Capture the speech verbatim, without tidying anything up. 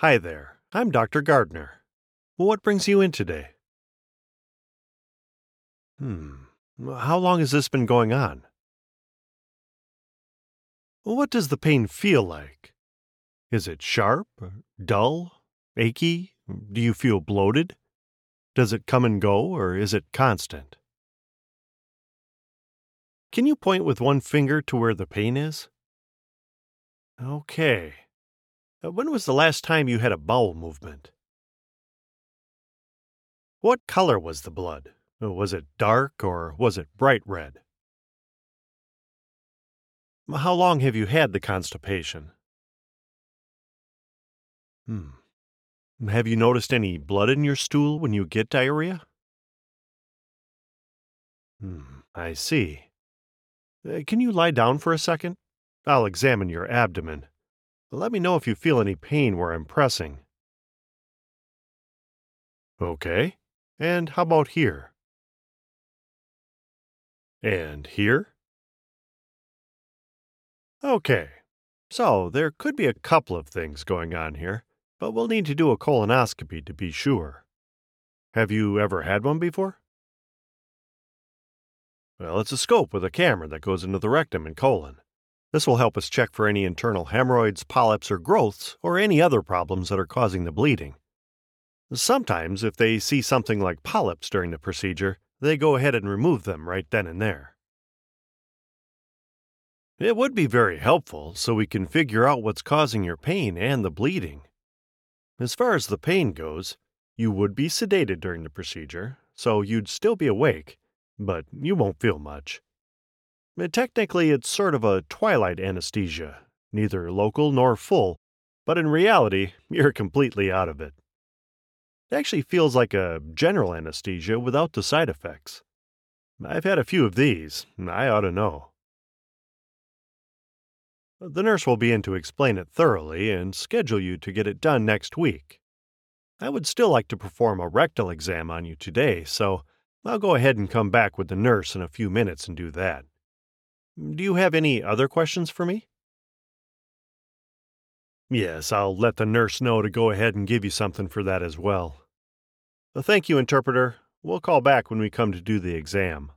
Hi there, I'm Doctor Gardner. What brings you in today? Hmm, how long has this been going on? What does the pain feel like? Is it sharp, or dull, achy? Do you feel bloated? Does it come and go, or is it constant? Can you point with one finger to where the pain is? Okay. Uh, When was the last time you had a bowel movement? What color was the blood? Uh, Was it dark or was it bright red? How long have you had the constipation? Hmm. Have you noticed any blood in your stool when you get diarrhea? Hmm, I see. Uh, can you lie down for a second? I'll examine your abdomen. Let me know if you feel any pain where I'm pressing. Okay. And how about here? And here? Okay. So there could be a couple of things going on here, but we'll need to do a colonoscopy to be sure. Have you ever had one before? Well, it's a scope with a camera that goes into the rectum and colon. This will help us check for any internal hemorrhoids, polyps, or growths, or any other problems that are causing the bleeding. Sometimes, if they see something like polyps during the procedure, they go ahead and remove them right then and there. It would be very helpful so we can figure out what's causing your pain and the bleeding. As far as the pain goes, you would be sedated during the procedure, so you'd still be awake, but you won't feel much. Uh, Technically, it's sort of a twilight anesthesia, neither local nor full, but in reality, you're completely out of it. It actually feels like a general anesthesia without the side effects. I've had a few of these, I ought to know. The nurse will be in to explain it thoroughly and schedule you to get it done next week. I would still like to perform a rectal exam on you today, so I'll go ahead and come back with the nurse in a few minutes and do that. Do you have any other questions for me? Yes, I'll let the nurse know to go ahead and give you something for that as well. Uh, Thank you, interpreter. We'll call back when we come to do the exam.